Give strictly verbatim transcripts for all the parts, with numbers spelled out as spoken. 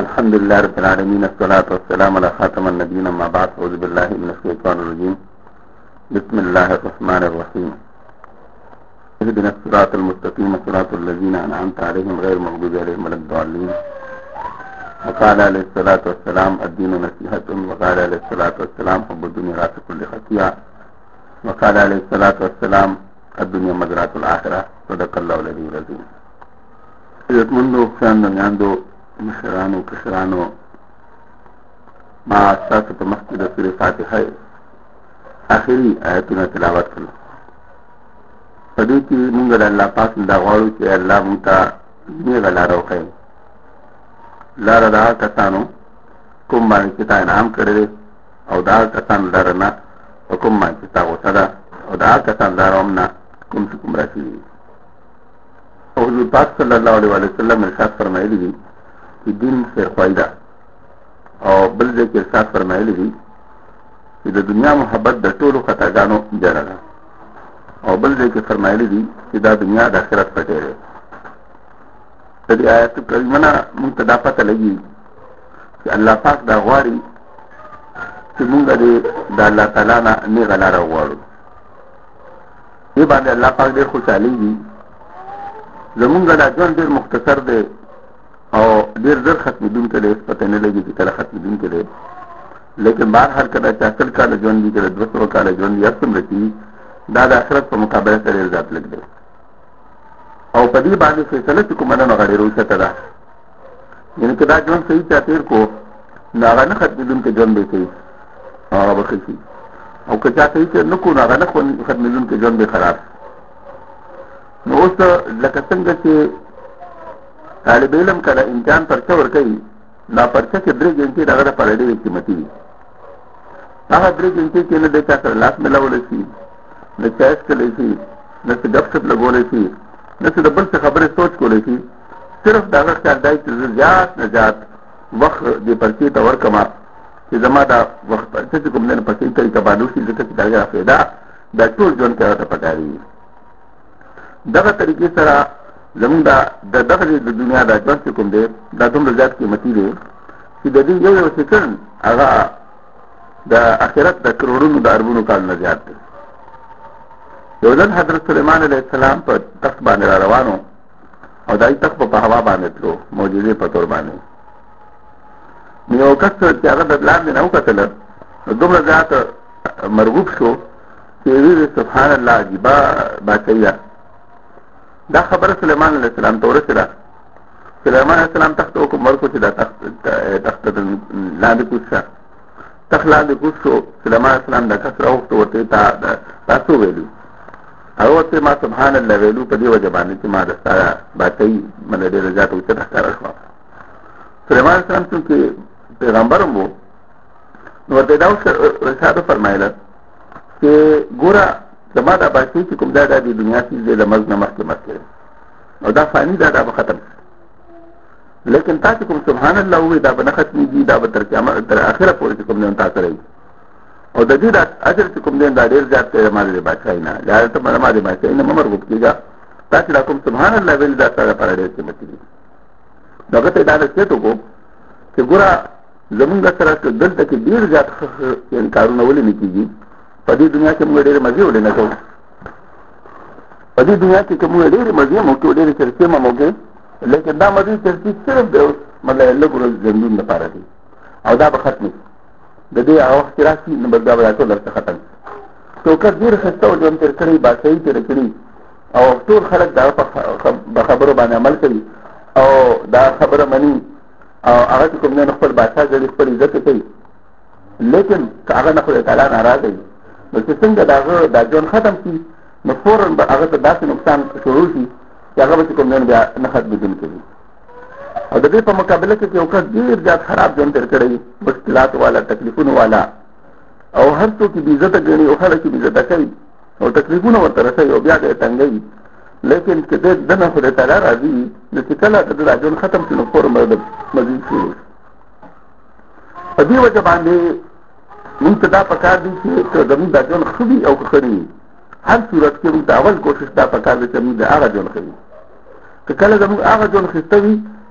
الحمد لله رب العالمين، الصلاة والسلام على خاتم النبيين، أما بعد. أعوذ بالله من الشيطان الرجيم. بسم الله الرحمن الرحيم. اهدنا الصراط المستقيم صراط الذين أنعمت عليهم غير المغضوب عليهم ولا الضالين. وقال عليه الصلاة والسلام الدين نصيحة، وقال عليه الصلاة والسلام حب الدنيا رأس كل خطيئة، وقال عليه الصلاة والسلام الدنيا مزرعة الآخرة. صدق الله العلي العظيم. عزتمندو خیاندو میاندو مشرانو کشرانو، ما ستاسو په مخکې د سورې فاتحه آخري آیتونه تلاوت کړل. په دې کې مونږ د الله پاک نه دا غواړو چې الله مونږ ته نیغه لاره وښیي، لاره د هغه کسانو کوم باندې چې تا انعام کړی دی، او د هغه کسانو لاره نه په کوم باندې چې تا غوسه ده، او د هغه کسانو لاره هم نه کوم چې کوم راشي دي. او حضور پاک صلی الله علیه وسلم ارشاد فرمایلی دي چې دین خیرخواهي ده، او بل ځای کې ارشاد فرمایلی دي چې د دنیا محبت د ټولو خطاګانو جړه ده، او بل ځای کې فرمایلی دي چې دا دنیا د آخرت پټی دی. د دې آیت کریمه نه موږ ته دا پته لګي چې الله پاک دا غواړي چې موږ د الله تعالی نه نیغه لاره وغواړو. دې باندې الله پاک ډېر خوشحالېږي. زمونږ دا ژوند ډېر مختصر دی او ډېر زر ختمېدونکی دی، پته نه لګي چې کله ختمېدونکی دی. لیکن بهرحال کله چې سل کاله ژوند وي، کله دوه سوه کاله ژوند وي، هر څومره چې وي دا د آخرت په مقابله سره ډېر زیات لږ دی. او په دې باندې فیصله چې کومه ده نو هغه ډېره اوچته ده. یعنې که دا ژوند صحیح چا تېر کړو نو هغه نه ختمېدونکی ژوند به کوي، هغه به ښه شي. او که چا صحیح تېر نه کړو نو هغه نه ختمېدونکی ژوند به خراب شي. نو اوس لکه څنګه چې طالب علم کله امتحان پرچه ورکوي، دا پرچه کې درې ګنټې د هغه لپاره ډېرې قیمتي وي. هغه درې ګنټې کې نه دی چا سره لاس میلاولی شي، نه چای څښلی شي، نه څه ګپ شپ لګولی شي، نه څه د بل څه خبرې سوچ کولی شي. صرف د هغه خیال دی چې زه زیات نه زیات وخت دې پرچې ته ورکړم چې زما دا وخت پرچه چې کوم دی نو په صحیح طریقه باندې وشي، ځکه چې د هغې فایده دا ټول ژوند کې هغه ته پکارېږي. دغه طریقې سره زمونږ د دغه د دنیا دا ژوند چې کوم دی دا دومره زیات قیمتي دی چې د دې یو یو سیکنډ هغه د آخرت د کروڑونو د اربونو کال نه زیات دی. یو ځل حضرت سلیمان علیه السلام په تخت باندې را روانو، او دا تخت په هوا باندې تلو، معجزې په طور باندې. نو یو کس چې هغه د لاندې نه وکتله نو دومره زیات مرغوب شو چې ویې سبحان الله عجیبه بادشاهي ده. دا خبره سلیمان علیه السلام ته ورسېده. سلیمان علیه السلام تخت حکم ورکړو چې دا تخت تخت لاندې کوز شه. تخت لاندې کوز شو. سلیمان علیه السلام دا کس راوغوښتو، ورته تا څه وویلو؟ هغه ورته ما سبحان الله ویلو په دې وجه باندې چې ما د ستا بادشاهي مله ډېره زیاته اوچته ښکاره شوه. سلیمان علیه السلام چونکې پیغمبر هم و نو ورته دا ارشاد وفرمایله چې ګوره زما دا بادشاهي چې کوم دا د دنیا څیز دی د مرګ نه مخکې مخکې او دا فاني دا دا به ختم شي. لیکن تا چې کوم سبحان الله ووایي دا به نه ختمېږي، دا به تر قیامت تر آخره پورې چې کوم دی تا سره وي. او د دې دا اجر چې کوم دی دا ډېر زیات دی زما د بادشاهۍ نه. دا ته زما د بادشاهۍ نه مه مرغوب کېږه. تا چې دا کوم سبحان الله ویل دا ستا لپاره ډېر قیمتي دي. نو هغه ته یې دا نصیحت وکړو چې ګوره زمونږ سره که دلته کې ډېر زیات ښه کارونه ولې نه کېږي، په دې دنیا کې موږ ډېرې مزې ولې نه کوو؟ په دې دنیا کې که موږ ډېرې مزې هم وکړو، ډېرې چرچې هم وکړو، لیکن دا مزې چرچې صرف د مطلب لږ ورځ ژوندون لپاره دي، او دا به ختمې شي. د دې هغه وخت چې راشي نو بس دا به دا ټول درته ختم شي. یو کس ډېر ښایسته ژوند تېر کړی، بادشاهي تېره کړي، او ټول خلک د هغه په خبرو باندې عمل کوي او دا خبره مني، او هغه چې کوم دی نو خپل بادشاه ګڼي، خپل عزت یې کوي. لیکن که هغه نه خدای تعالی ناراضه وي نو چې څنګه د هغه دا ژوند ختم شي نو فوراً به هغه ته داسې نقصان شروع شي چې هغه به چې کوم دی بیا نه ختمېدونکی وي. او د دې په مقابله کې چې یو کس ډېر زیات خراب ژوند تېر کړی، مشکلاتو والا، تکلیفونو والا، او هر څوک یې بې عزته ګڼي او خلک یې بې عزته کوي او تکلیفونه ورته رسوي او بیا د یې تنګوي. لیکن که د ده نه خدای تعالی راضي وي نو چې کله د دا ژوند ختم شي نو فوراً به د مزید شروع شي. په دې وجه باندې مونږ ته دا پکار دی چې که زمونږ دا ژوند ښه وي او که ښه نه وي، هر صورت کې مونږ ته اول کوشش دا پکار دی چې مونږ د هغه ژوند ښه وي. که کله زمونږ هغه ژوند ښایسته وي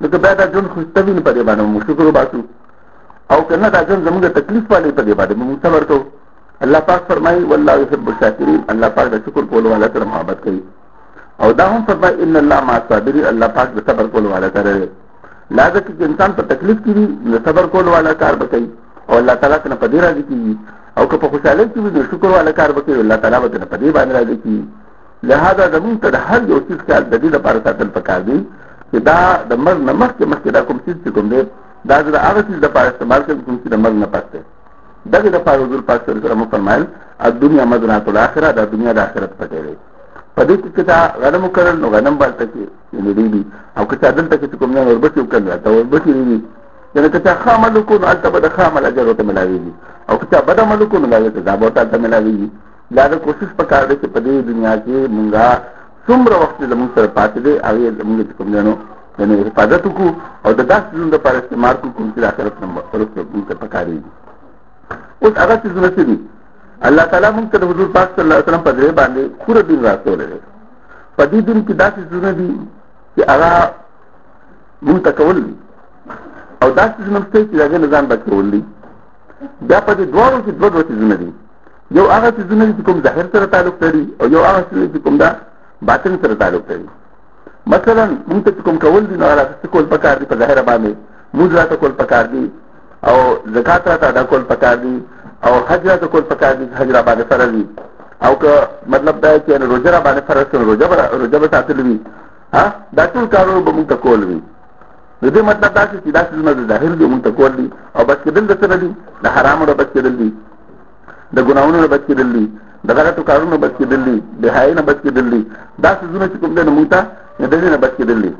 نو که بیا دا ژوند خوشته وي نو په دې باندې موږ شکر وباسو او که نه دا ژوند زموږ تکلیف والی په دې باندې موږ صبر کوو. الله پاک فرمایي والله يحب الشاکرین، الله پاک د شکر کولو والا سره محبت کوي. او دا هم فرمایي ان الله مع الصابرین، الله پاک د صبر کولو والا سره دی. لازم چې انسان په تکلیف کې وي نو صبر کولو والا کار به کوي او الله تعالی ته په دې راضي کېږي، او که په خوشحالۍ کې وي نو شکر والا کار به کوي، الله تعالی به ته په دې باندې راضي کېږي. لہذا زموږ ته د هر یو څیز خیال د دې لپاره ساتل پکار دی چې دا د مرګ نه مخکې مخکې دا کوم څیز چې کوم دی دا د هغه څیز لپاره استعمال کړي کوم چې د مرګ نه پس دی. دغې لپاره حضور پاک صلی الله علیه وسلم وفرمایل الدنیا مزرعة الاخره، دا دنیا د آخرت پټی دی. په دې کې چې تا غنم وکرل نو غنم به هلته کې یعنې ډېري، او که چا دلته کې چې کوم ځای وربشې وکړل هلته وربشې ډېري، یعنې که چا ښه عمل وکړو نو هلته به د ښه عمل اجر ورته ملاوېږي، او که چا بد عمل وکړو نو د هغې سزا به ورته هلته ملاوېږي. لہذا کوشش پکار دی چې په دې دنیا کې مونږه څومره وخت زموږ سره پاتې دی هغې زموږ چې کوم دی نو یعنې حفاظت وکړو او د داسې څیزونو دپاره استعمال کړو کوم چې د آخرت نه وروسته مونږ ته پکارېږي. اوس هغه څیزونه څه دي؟ الله تعالی مونږ ته د حضور پاک صلی الله علیه وسلم په ذریعه باندې پوره دین راستولی دی. په دې دین کې داسې څیزونه دي چې هغه مونږ ته کول دي او داسې څیزونه شته چې د هغې نه ځان بچ کول دي. بیا په دې دواړو کې دوه دوه څیزونه دي. یو هغه څیزونه دي چې کوم ظاهر سره تعلق لري او یو هغه څیزونه چې کوم دا باطن سره تعلق لري. مثلا مونږ ته چې کوم کول دي نو هغه څه کول پکار دي په ظاهره باندې، مونځ راته کول پکار دي او زکات راته ادا کول پکار دي او حج راته کول پکار دي، حج را باندې فرض دي. او که مطلب دا چې روزه را باندې فرض شي روزه روزه به ساتل وي، ها دا ټول کارونه به مونږ ته کول وي. د دې مطلب دا چې دا څیزونه د ظاهر دي مونږ ته کول دي او بچ کېدل د څه نه دي؟ د حرامو نه بچ کېدل دي، د ګناهونو نه بچ کېدل دي، د غلطو کارونو نه بچ کېدل دي، د حیا نه بچ کېدل دي. دا څیزونه چې کوم دی نو مونږ ته د دې نه بچ کېدل دي.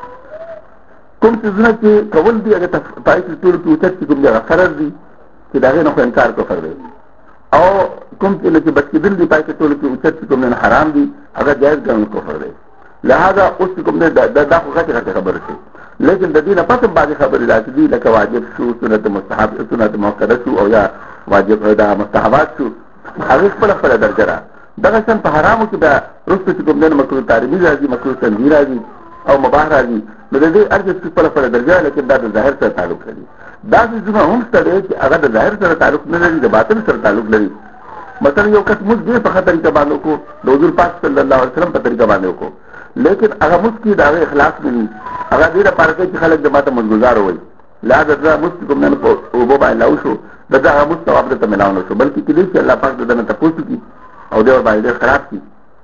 کوم څیزونه چې کول دي هغه ته پای کې ټول کې اوچت چې کوم دی هغه فرض دي چې د هغې نه خو انکار کفر دی، او کوم چې چې بچ کېدل دي پای کې ټول کې اوچت چې کوم دی حرام دي هغه جایز ګڼل کفر دی. لہذا اوس چې کوم دی دا خو غټې غټې خبرې شي، لیکن د دې نه پس هم بعضې خبرې داسې دي لکه واجب شو، سنت مستحب سنت مؤکده شو او یا واجب دا مستحبات شو، هغې خپله خپله درجه ده. دغه شان په حرامو کې بیا وروسته چې کوم دی نو مکروه تحریمي راځي، مکروه تنزیهي راځي او مباح راځي. نو د دې هر څه خپله خپله درجه، لیکن دا د ظاهر سره تعلق لري. دا څیزونه هم شته دی چې هغه د ظاهر سره تعلق نه لري، د باطن سره تعلق لري. مثلا یو کس مونځ ډېر په ښه طریقه باندې وکړو، د حضور پاک صلی الله علیه وسلم په طریقه باندې وکړو، لیکن هغه مونځ کې د هغه اخلاص نه وي، هغه دې لپاره کوي چې خلک د ما ته مونځګزار ووایي. لہذا دا مونځ چې کوم نه په اوبو باندې لاو شو د ده هغه مونځ ثواب درته میلاو نه شو، بلکې کېدای شي الله پاک د ده نه تپوس وکړي او دی ورباندې ډېر خراب کړي.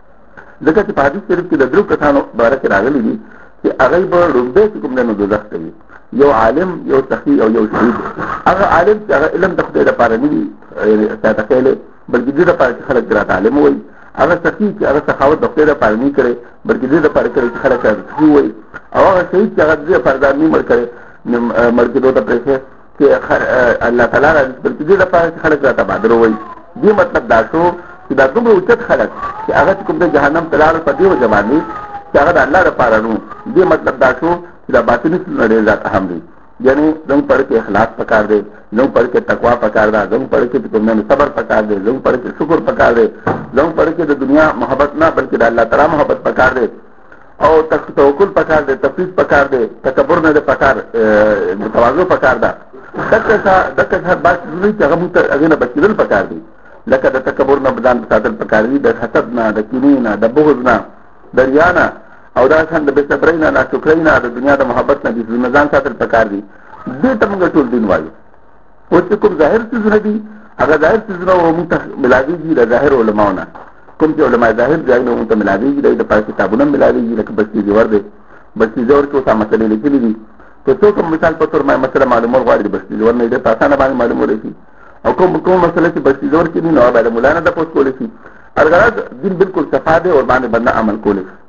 ځکه چې په حدیث شریف کې د درو کسانو باره کې راغلي دي چې هغوی به لومړی چې کوم دی نو دوزخ کوي، یو عالم، یو سخي او یو شهید. هغه عالم چې هغه علم د خدای لپاره نه وي چاته ښیلی، بلکې دې لپاره چې خلک راته عالم ووایي. هغه سخي چې هغه سخاوت د خدای لپاره نه کړی، بلکې دې لپاره کړی چې خلک راته سخي ووایي. او هغه شهید چې هغه دې لپاره ځان نه مړ کړی مړ کېدو ته پرېښی چې الله تعالی را بلکې دې لپاره چې خلک راته بهادر ووایي. دې مطلب دا شو چې دا دومره اوچت خلک چې هغه چې کوم دی جهنم ته لاړل په دې وجه باندې چې هغه د الله لپاره نو. دې مطلب دا شو چې دا باطني څیزونه ډېر زیات اهم دي. یعنی زموږ پړ کې اخلاص پکار دی، زموږ پړ کې تقوا پکار ده، زموږ پړ کې کوم نه صبر پکار دی، زموږ پړ کې شکر پکار دی، زموږ پړ کې د دنیا محبت نه بلکې د الله تعالی محبت پکار دی، او توکل پکار دی، تفویض پکار دی، تکبر نه دی پکار، تواضع پکار ده. دغه دغه هر بات ضروري چې هغه موږ ته هغې نه بچ کېدل پکار دي، لکه د تکبر نه ځان ساتل پکار دي، د حسد نه، د کینې نه، د بغض نه، د ریا نه، او دا شان د بې صبرۍ نه، ناشکرۍ نه، د دنیا د محبت نه دي څیزونه ځان ساتل پکار دي. دې ته موږ ټول دین وایو. اوس چې کوم ظاهر څیزونه دي هغه ظاهر څیزونه موږ ته ملاوېږي د ظاهر علماو نه. کوم چې علما ظاهر دي هغه موږ ته ملاوېږي، د دې لپاره کتابونه ملاوېږي، لکه بسطي زور دی، بسطي زور کې اوس هغه مسلې لیکلي دي. که څوک مثال په طور باندې مسله معلومول غواړي د بسطي زور نه ډېر په اسانه باندې معلومولی شي، او کوم کوم مسله چې بسطي زور کې دي نو هغه باید د ملا نه تپوس کولی شي. الغرض دین بالکل صفا دی او باندې بنده عمل کولی شي.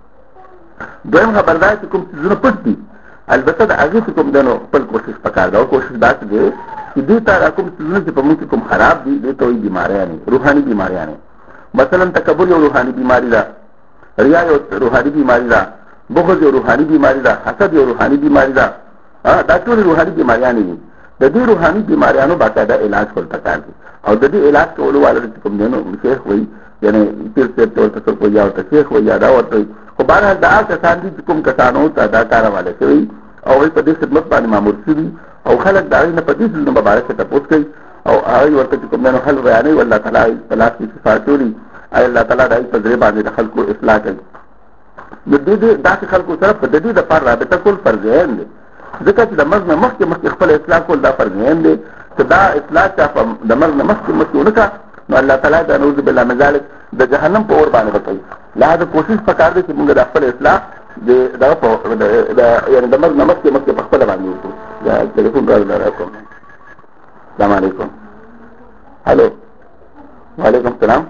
دویم خبر دا چې کوم څیزونه پټ دي، البته د هغې چې کوم دی نو خپل کوشش پکار ده، او کوشش داسې دی چې دې ته کوم څیزونه چې په موږ کې کوم خراب دي دې ته وایي بیماریانې، روحاني بیماریانې. مثلا تکبر یو روحاني بیماري ده، ریا یو روحاني بیماري ده، بغض یو روحاني بیماري ده، حسد یو روحاني بیماري ده. دا ټول روحاني بیماریانې دي. د دې روحاني بیماریانو باقاعده علاج کول پکار دي، او د دې علاج کولو والا چې کوم دی نو شیخ وایي، یعنې پیر صاحب ته ورته څوک وایي یا ورته شیخ وایي یا دا ورته وایي. خو بهرحال دا کسان دي چې کوم کسانو ته دا کار حواله شوي او هغوی په دې خدمت باندې مامور شوي او خلک د هغوی نه په دې څیزونو مبارک تپوس کوي او هغوی ورته چې کوم دی نو حل بیانوي والله تعالی په لاس کې شفا اچولي او الله تعالی د هغوی په زړه باندې د خلکو اصلاح کوي. نو د دې داسې خلکو سره په د دې دپاره رابطه کول فرض عین دی، ځکه چې د مرګ نه مخکې مخکې خپل اصلاح کول دا فرض عین دی. که دا اصلاح چا د مرګ نه مخکې مخکې ونه کړه نو الله تعالی د نعوذ بالله من ذلک د جهنم په اور باندې به کوي. لهذا کوشش پکار دی چې موږ د خپل اصلاح د دغه په یعنې د مرګ نه مخکې مخکې په خپله باندې وکړو. دا ټلیفون راکوم. السلام علیکم. हेलो वालेकुम सलाम.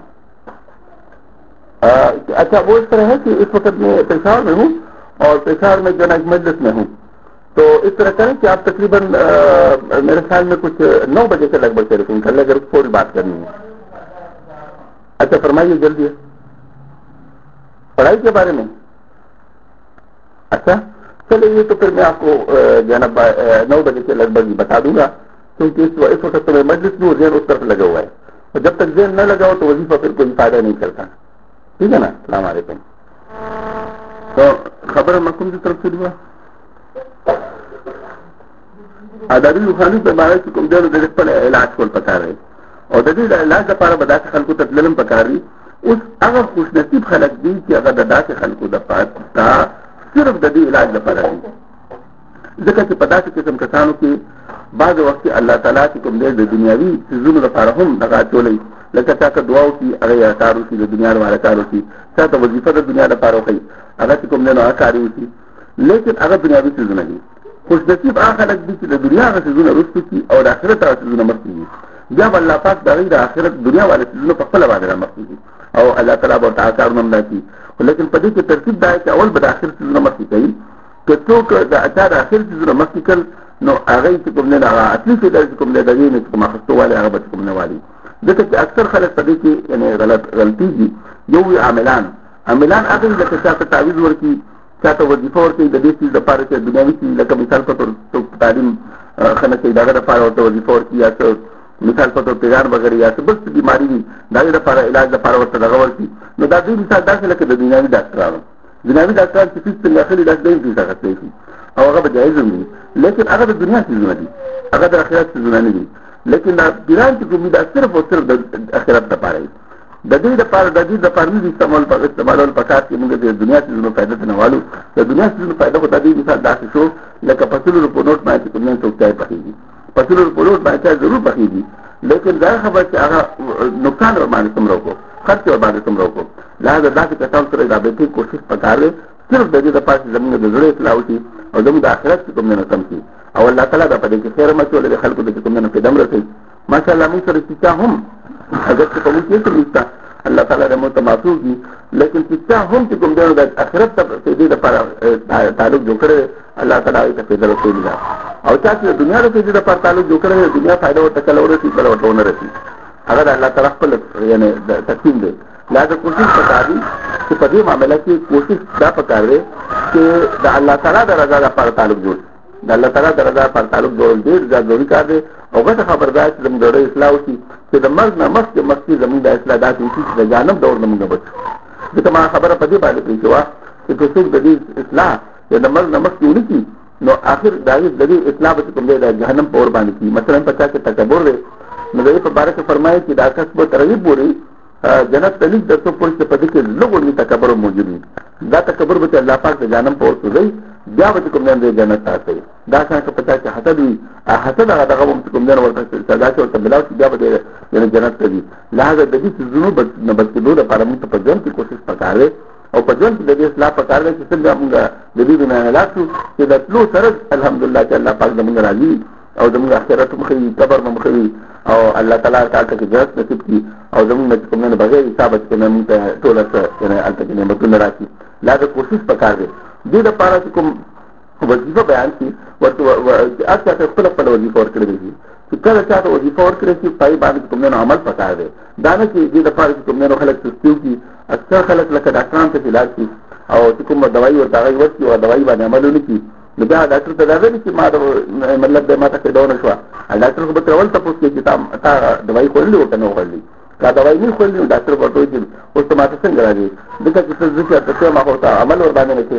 अच्छा वो इस तरह है कि इस वक्त मैं पेशावर में हूँ और पेशावर में जो ना एक मजलिस में हूँ, तो इस तरह करें कि आप तकरीबन मेरे ख्याल में कुछ नौ बजे के लगभग टेलीफोन कर लें अगर थोड़ी बात करनी है. अच्छा फरमाइए जल्दी. पढ़ाई के बारे में? अच्छा चलिए ये तो फिर मैं आपको जो है नौ बजे के लगभग ही बता दूंगा, क्योंकि इस इस वक्त तो मजलिस में जहन उस तरफ लगा हुआ है और जब तक जहन न लगा हो तो वजीफा फिर कोई फायदा नहीं करता. ठीक है ना. अस्सलाम वालेकुम. तो खबर मकुम की तरफ से हुआ आदारी रुखानी पे बारे से कुम देर दे पर इलाज को पता रहे और ददी इलाज का पारा बदा खल को तदलम पकारी उस अगर खुश नसीब खलक दी कि अगर ददा के खल को दफा था सिर्फ ददी इलाज दफा रही ذکر چې پدا چې قسم کسانو کې بعض وخت الله تعالی چې کوم دې د دنیاوي چیزونو لپاره هم دغه چولې لکه چا ته دعا وکړي هغه کار وکړي د دنیا لپاره کار وکړي چا ته وظیفه د دنیا لپاره وکړي هغه چې کوم دې نو کار وکړي لیکن هغه دنیاوي چیزونه دي. خوش نصیب هغه خلک دي چې د دنیا هغه چیزونه رسو کړي او د آخرت هغه چیزونه مخکې دي. بیا به الله پاک د هغوی د آخرت دنیا والے چیزونه په خپله باندې رامخکې دي او الله تعالی به ورته هغه کارونه هم دا کړي. لیکن په دې کې ترتیب دا چې اول به د آخرت چیزونه مخکې کوي. که څوک د اچا د آخر چیزونه مخکې کړل نو هغه چې کوم دی هغه اصلي فایده چې کوم دی د دې نه چې کوم اخیستو والی هغه به چې کوم نه والي. ځکه چې اکثر خلک په دې کې یعنې غلط غلطېږي. یو وي عاملان عاملان هغه وي لکه چا ته تعویض ورکړي چا ته وظیفه ورکړي د دې چیز لپاره چې دنیاوي چیز لکه مثال په طور څوک تعلیم ښه نه کوي د هغه لپاره ورته وظیفه ورکړي یا څه مثال په طور پیغان وغیرې یا څه بل څه بیماري وي د هغې لپاره علاج لپاره ورته دغه ورکړي. نو دا دوی مثال داسې لکه د دنیاوي ډاکټرانو دنیاوي ډاکټران چې فیس څنګه اخلي داسې دوی فیس اخیستی شي او هغه به جایز هم وي، لیکن هغه د دنیا چیزونه دي هغه د آخرت چیزونه نه دي. لیکن دا پیران چې کوم دا صرف او صرف د آخرت لپاره وي. د دې لپاره د دې لپاره نه استعمال په استعمالول پکار چې موږ د دنیا چیزونو فائدہ نه والو. د دنیا چیزونو فائدہ خو د دې مثال داسې شو لکه پسلو په نوټ باندې کوم نه څوک چای پخېږي پسلو په نوټ باندې چای ضرور پخېږي، لیکن دا خبر چې هغه نقصان ور باندې څومره وکړو خرچ ور باندې څومره وکړو. لهذا داسې کسان سره دا به کوشش پکار دی صرف د دې لپاره چې زموږ د زړه اصلاح وشي او زموږ د آخرت چې کوم نه سم شي او الله تعالی دا په دې کې خیر مچولې د خلکو د کوم نه پیدا مرسي. ماشاءالله موږ سره چې هم اگر چې په موږ کې څه نشته الله تعالی د موږ معفو دي، لیکن چې هم چې کوم د آخرت ته د دې لپاره تعلق جوړ کړي الله تعالی ته پیدا ورکړي او چې د دنیا د دې لپاره تعلق جوړ کړي د دنیا فائدہ ورته کول ورسي بل ورته ونه رسي هغه الله تعالی خپل یعنی تقسیم دی. لہذا کوشش پکار دی چې په دې معاملې کې کوشش دا پکار دی چې د الله تعالی د رضا لپاره تعلق جوړ د الله تعالی د رضا لپاره تعلق جوړول ډېر ضروري کار دی او غټه خبردار چې زموږ د زړه اصلاح وشي چې د مرګ نه مخکې مخکې زموږ د اصلاح داسې وشي چې د جهنم دور نه موږ بچو. ځکه ما خبره په دې باندې پرې شوه چې که څوک د دې اصلاح یا د مرګ نه مخکې ونه کړي نو آخر د هغې د دې اصلاح به چې کوم دی د جهنم په اور باندې کړي. مثلا په چا کې تکبر دی نو د دې په باره کې فرمایي چې دا کس به ترغیب بولي جنت ته لیک درته پوه چې په دې کې لږ تکبر موجود وي. دا تکبر به چې الله پاک د جهنم په اور سوځوي بیا به چې کوم دی د جنت ته اچوي. دا څنګه که په چا کې حسد وي حسد هغه دغه به چې کوم دی ورته سزا چې ورته ملاو شي بیا به د جنت ته ځي. لهذا د دې څیزونو نه بچ کېدو لپاره موږ ته په ژوند کې کوشش پکار دی او په ژوند کې د دې اصلاح پکار دی چې څنګه موږ د دې دنیا نه لاړ شو چې د تلو سره الحمدلله چې الله پاک زموږ راضي او زموږ آخرت مخې قبر مو مخې او الله تعالی تعالی کې جنت نصیب کړي او زموږ نه کوم نه بغیر حساب چې موږ ته ټول څه یعنی البته کې نعمتونه راځي. لکه کوشش پکار دی دې لپاره چې کوم وظیفه بیان شي ورته اته خپل خپل وظیفه ورکړي دي چې کله چاته وظیفه ورکړي چې پای باندې کوم نه عمل پکار دی. دا نه چې دې لپاره چې کوم نه خلک سستیو کی اکثر خلک لکه ډاکټران ته علاج شي او چې کوم دوايي ورته هغه ورکړي او دوايي باندې عمل ونه کړي نو بیا ډاکټر ته دا وایي چې ما مطلب د ما ته پیدا نه شو. ډاکټر خو به تر ول تاسو کې چې تا دوايي خورلې او کنه خورلې کا دوايي نه خورلې ډاکټر ورته وایي اوس ته ما ته څنګه راځي ځکه چې څه ځکه ته ما هو ته عمل ور باندې نه کې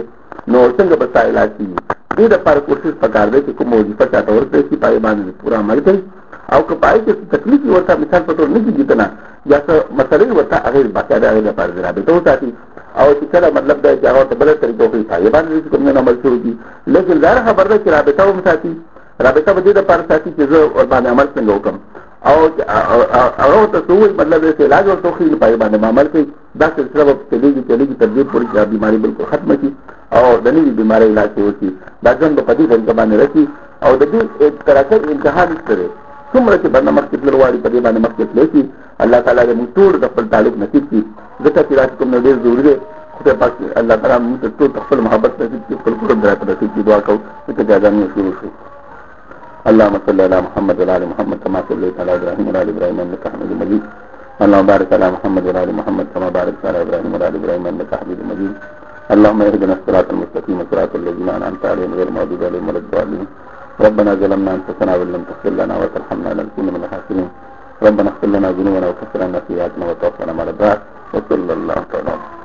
نو څنګه به سائل شي دې د پر کوشش پکار دی چې کوم وظیفه چاته ورته شي پای باندې پورا عمل کوي او که پای کې تکلیف ورته مثال په تور نه کیږي کنه یا څه مسلې ورته هغه باقاعده هغه لپاره درابطه وساتي او چې کله مطلب دا چې هغه بل طریقو کې پای باندې کوم نه عمل شروع لیکن ظاهر خبر ده چې رابطه هم ساتي رابطه به دې لپاره ساتي چې زه ور باندې عمل څنګه وکم او هغه ته څه وایي مطلب دې علاج ورته خو پای باندې عمل کوي دا سلسله به تلېږي تلېږي تر دې پورې چې بیماری بالکل ختمه شي او د نوې بیماری علاج وشي دا ژوند په دې طریقه باندې راشي او د دې ترکه امتحان سره څومره چې برنامه کې تل وایي په دې باندې مخکې تللی الله تعالی دې موږ ټول د خپل تعلق نصیب کړي ځکه چې راځي کوم ډېر ضروري دی خدای پاک الله تعالی موږ ټول خپل محبت نصیب کړي خپل قرب درته نصیب کړي دعا کوو چې اجازه شروع شي اللهم صل على محمد وعلى ال محمد كما صليت على ابراهيم وعلى ال ابراهيم انك حميد مجيد اللهم بارك على محمد وعلى ال محمد كما باركت على ابراهيم وعلى ال ابراهيم انك حميد مجيد اللهم اهدنا الصراط المستقيم صراط الذين انعمت عليهم غير المغضوب عليهم ولا الضالين ربنا ظلمنا انفسنا وان لم تغفر لنا وترحمنا لنكون من الخاسرين ربنا اغفر لنا ذنوبنا وكفر عنا سيئاتنا وتوفنا مع الابرار وصلى الله تعالى